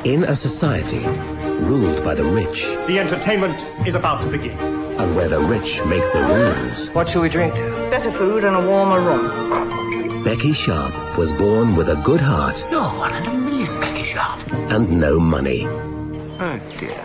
In a society ruled by the rich, The entertainment is about to begin. and where the rich make the rules, What shall we drink to? Better food and a warmer room. Becky Sharp was born with a good heart You're 1 in a million, Becky Sharp. and no money. Oh, dear.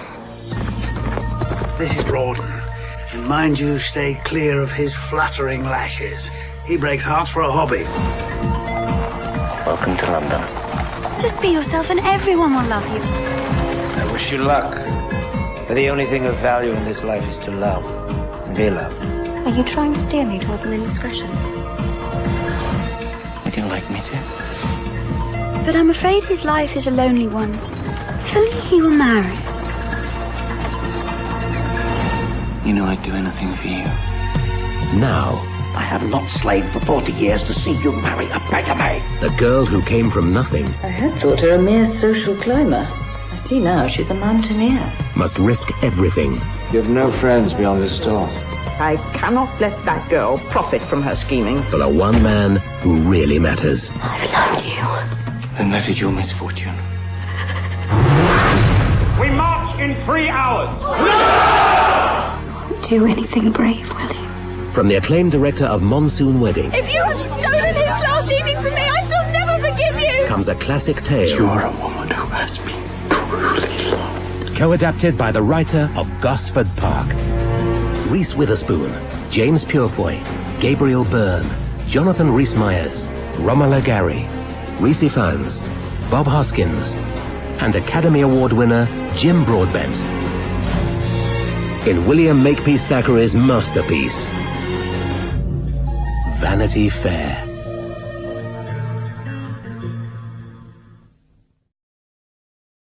This is Rawdon. And mind you, stay clear of his flattering lashes. He breaks hearts for a hobby. Welcome to London. Just be yourself and everyone will love you. I wish you luck. But the only thing of value in this life is to love and be loved. Are you trying to steer me towards an indiscretion? Would you like me to? But I'm afraid his life is a lonely one. If only he were married. You know I'd do anything for you. Now, I have not slaved for 40 years to see you marry a beggar maid. the girl who came from nothing I had thought her a mere social climber. I see now she's a mountaineer. must risk everything. You have no friends beyond this store. I cannot let that girl profit from her scheming. For the one man who really matters. I've loved you. Then that is your misfortune. We march in 3 hours. Do anything brave, will you? From the acclaimed director of Monsoon Wedding If you have stolen his last evening from me, I shall never forgive you! comes a classic tale, You're a woman who has been truly loved. co-adapted by the writer of Gosford Park. Reese Witherspoon, James Purefoy, Gabriel Byrne, Jonathan Rhys-Meyers, Romola Gary, Reese Ifans, Bob Hoskins, and Academy Award winner Jim Broadbent. In William Makepeace Thackeray's masterpiece, Vanity Fair.